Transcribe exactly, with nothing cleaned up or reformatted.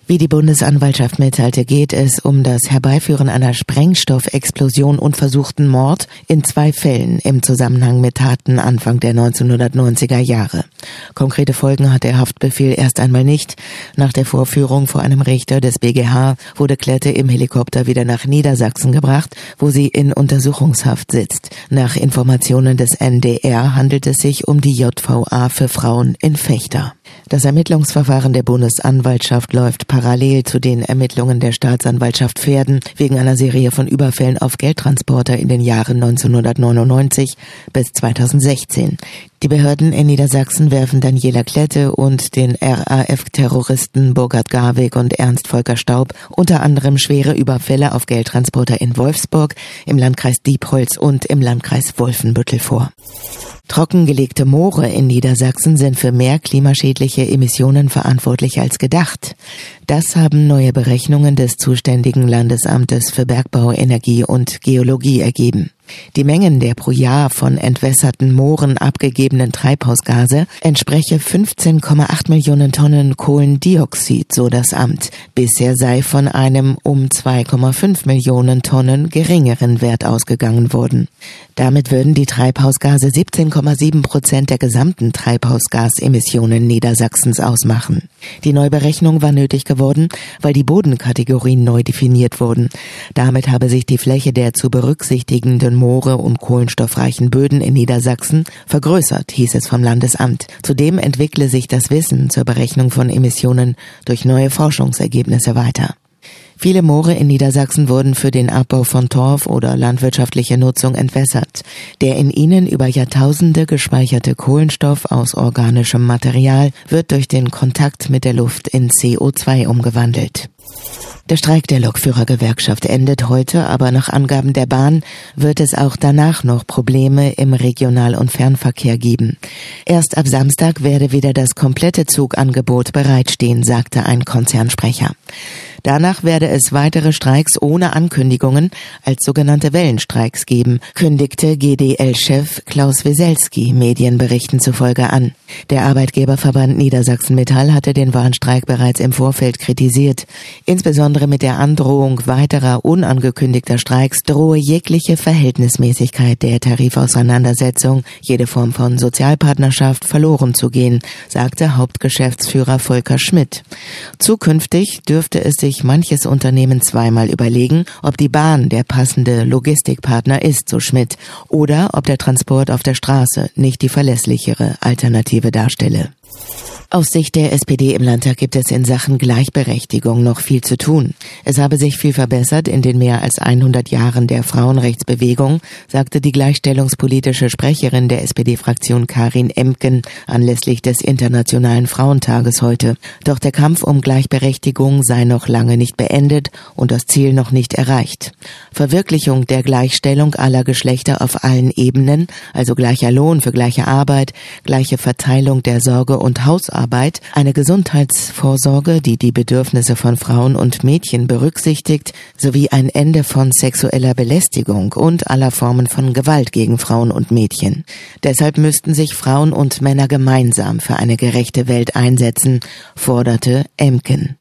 Wie die Bundesanwaltschaft mitteilte, geht es um das Herbeiführen einer Sprengstoffexplosion und versuchten Mord in zwei Fällen im Zusammenhang mit Taten Anfang der neunzehnhundertneunziger Jahre. Konkrete Folgen hat der Haftbefehl erst einmal nicht. Nach der Vorführung vor einem Richter des B G H wurde Klette im Helikopter wieder nach Niedersachsen gebracht, wo sie in Untersuchungshaft sitzt. Nach Informationen des N D R handelt es sich um die J V A für Frauen in Vechta. Das Ermittlungsverfahren der Bundesanwaltschaft läuft parallel zu den Ermittlungen der Staatsanwaltschaft Verden wegen einer Serie von Überfällen auf Geldtransporter in den Jahren neunzehnhundertneunundneunzig bis zweitausendsechzehn. Die Behörden in Niedersachsen werfen Daniela Klette und den R A F-Terroristen Burkhard Garwig und Ernst Volker Staub unter anderem schwere Überfälle auf Geldtransporter in Wolfsburg, im Landkreis Diepholz und im Landkreis Wolfenbüttel vor. Trockengelegte Moore in Niedersachsen sind für mehr klimaschädliche Emissionen verantwortlich als gedacht. Das haben neue Berechnungen des zuständigen Landesamtes für Bergbau, Energie und Geologie ergeben. Die Mengen der pro Jahr von entwässerten Mooren abgegebenen Treibhausgase entspreche fünfzehn Komma acht Millionen Tonnen Kohlendioxid, so das Amt. Bisher sei von einem um zwei Komma fünf Millionen Tonnen geringeren Wert ausgegangen worden. Damit würden die Treibhausgase siebzehn Komma sieben Prozent der gesamten Treibhausgasemissionen Niedersachsens ausmachen. Die Neuberechnung war nötig geworden, weil die Bodenkategorien neu definiert wurden. Damit habe sich die Fläche der zu berücksichtigenden Moore und kohlenstoffreichen Böden in Niedersachsen vergrößert, hieß es vom Landesamt. Zudem entwickle sich das Wissen zur Berechnung von Emissionen durch neue Forschungsergebnisse weiter. Viele Moore in Niedersachsen wurden für den Abbau von Torf oder landwirtschaftliche Nutzung entwässert. Der in ihnen über Jahrtausende gespeicherte Kohlenstoff aus organischem Material wird durch den Kontakt mit der Luft in C O zwei umgewandelt. Der Streik der Lokführergewerkschaft endet heute, aber nach Angaben der Bahn wird es auch danach noch Probleme im Regional- und Fernverkehr geben. Erst ab Samstag werde wieder das komplette Zugangebot bereitstehen, sagte ein Konzernsprecher. Danach werde es weitere Streiks ohne Ankündigungen als sogenannte Wellenstreiks geben, kündigte G D L-Chef Klaus Wieselski Medienberichten zufolge an. Der Arbeitgeberverband Niedersachsen-Metall hatte den Warnstreik bereits im Vorfeld kritisiert. Insbesondere mit der Androhung weiterer unangekündigter Streiks drohe jegliche Verhältnismäßigkeit der Tarifauseinandersetzung, jede Form von Sozialpartnerschaft verloren zu gehen, sagte Hauptgeschäftsführer Volker Schmidt. Zukünftig dürfte es sich manches Unternehmen zweimal überlegen, ob die Bahn der passende Logistikpartner ist, so Schmidt, oder ob der Transport auf der Straße nicht die verlässlichere Alternative darstelle. Aus Sicht der S P D im Landtag gibt es in Sachen Gleichberechtigung noch viel zu tun. Es habe sich viel verbessert in den mehr als hundert Jahren der Frauenrechtsbewegung, sagte die gleichstellungspolitische Sprecherin der S P D-Fraktion Karin Emken anlässlich des Internationalen Frauentages heute. Doch der Kampf um Gleichberechtigung sei noch lange nicht beendet und das Ziel noch nicht erreicht. Verwirklichung der Gleichstellung aller Geschlechter auf allen Ebenen, also gleicher Lohn für gleiche Arbeit, gleiche Verteilung der Sorge und Hausarbeit, Arbeit, eine Gesundheitsvorsorge, die die Bedürfnisse von Frauen und Mädchen berücksichtigt, sowie ein Ende von sexueller Belästigung und aller Formen von Gewalt gegen Frauen und Mädchen. Deshalb müssten sich Frauen und Männer gemeinsam für eine gerechte Welt einsetzen, forderte Emken.